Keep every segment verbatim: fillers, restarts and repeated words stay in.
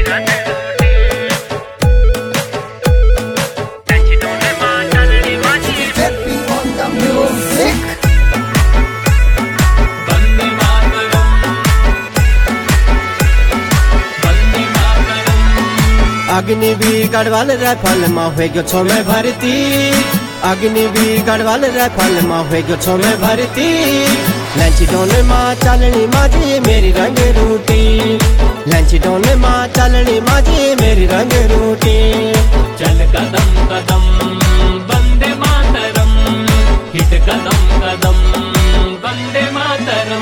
अग्नि भी गढ़वाल राइफल मा हुए गयो छो में भरती। अग्नि भी गढ़वाल राइफल मा हुए गयो छो में भरती। लंच डोन माँ चलनी माजी मेरी रंग रूटी। लंच डोन माँ चलनी माजी मेरी रंग रूटी। चल कदम कदम वंदे मातरम, हिट कदम कदम वंदे मातरम।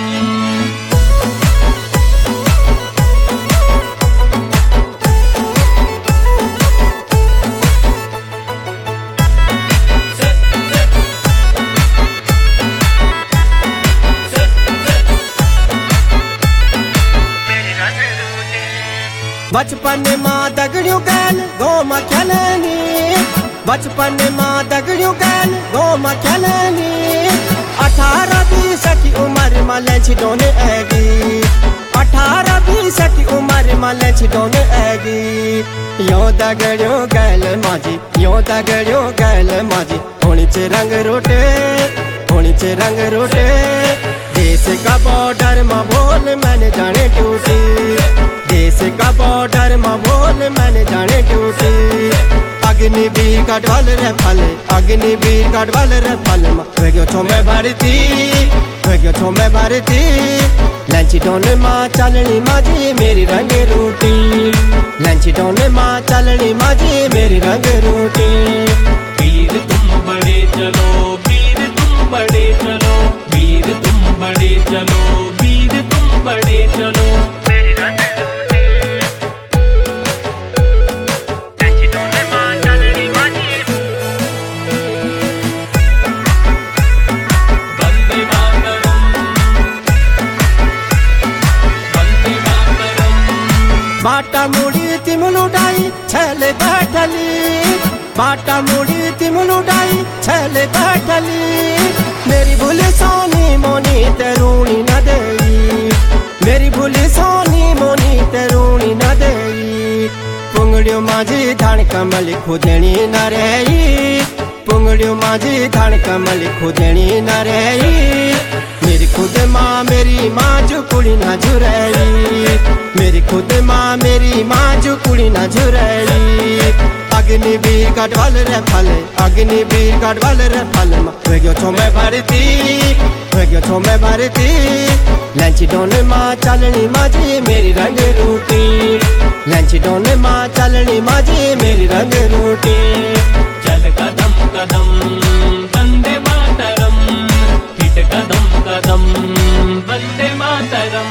बचपन माँ दगड़ियों गैल गो माँ खेलनी। बचपन माँ दगड़ियों गैल गो माँ खेलनी। अठारह बीस की उम्र माँ लंच डोने आएगी। अठारह बीस की उम्र माँ लंच डोने आएगी। यो दगड़ियों गैल माजी, यो दगड़ियों गैल माजी। होनी चे रंग रोटे, होनी चे रंग रोटे। देश का बॉर्डर माँ बोल मैंने जाने ड्यूटी। देश का बॉर्डर माँ बोल मैंने जाने ड्यूटी। अग्नि भी गढ़वाल राइफल, अग्नि भी गढ़वाल राइफल माँ हुए गयो छो में भरती। हुए गयो छो में भरती। लंच डोन माँ चलनी माजी मेरी रंग रूटी। लंच डोन माँ चलनी माजी मेरी रंग रूटी। वीर तुम बड़े चलो, वीर तुम बड़े चलो, वीर तुम बड़े चलो, वीर तुम बड़े चलो। बाटा मुड़ी तिमलुडाई छले बैठली। बाटा मुड़ी तिमलुडाई छले बैठली। मेरी भूल सोनी मोनी तरूणी न देई। मेरी भूल सोनी मोनी तरूणी न देई। पुंगड़ियों माझी धान कमल खुदनी न रही। पुंगड़ियों माझी धान कमल खुदनी न रही। मेरी खुद माँ मेरी माँ जो कुड़ी ना झुरैली। मेरी खुद माँ मेरी माँ जो कुड़ी ना झुरैली। अग्नि भी गढ़वाल राइफल, अग्नि भी गढ़वाल राइफल माँ हुए गयो छो में भरती। हुए गयो छो में भरती। लंच डोन माँ चलनी माजी मेरी रंग रूटी। लंच डोन माँ चलनी माजी मेरी रंग रूटी। चल कदम कदम वंदे मातरम, हिट कदम कदम वंदे मातरम।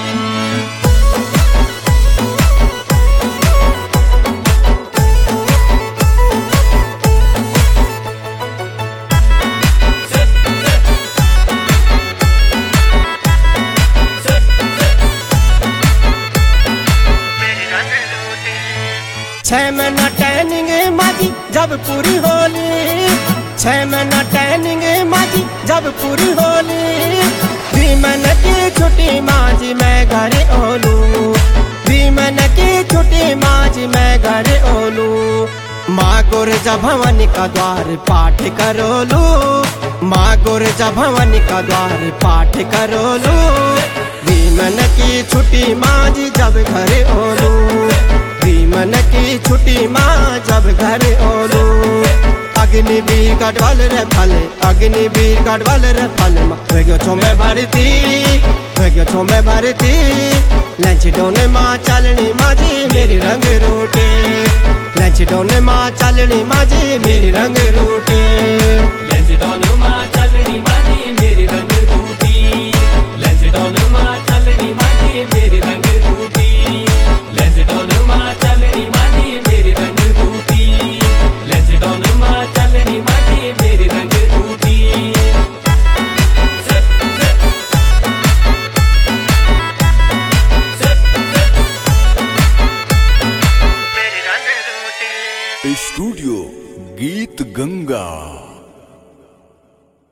छह महीना ट्रेनिंग माजी जब पूरी होली। छह महीना ट्रेनिंग माजी जब पूरी होली। दी महीने की छुट्टी माजी मैं घर ओलू। दी महीने की छुट्टी माजी मैं घर ओलू। माँ गुरजा भवन का द्वार पाठ करोलू। माँ गुरजा भवन का द्वार पाठ करोलू। दी महीने की छुट्टी माजी जब घर ओलू। मन की छुट्टी माँ जब घर ओलू। अग्नि भी गढ़वाल राइफल, अग्नि भी गढ़वाल राइफल माँ हुए गयो छो में भरती। हुए गयो छो में भरती। लंच डोन माँ चलनी माजी मेरी रंग रूटी। लंच डोन माँ चलनी माजी मेरी रंग रूटी।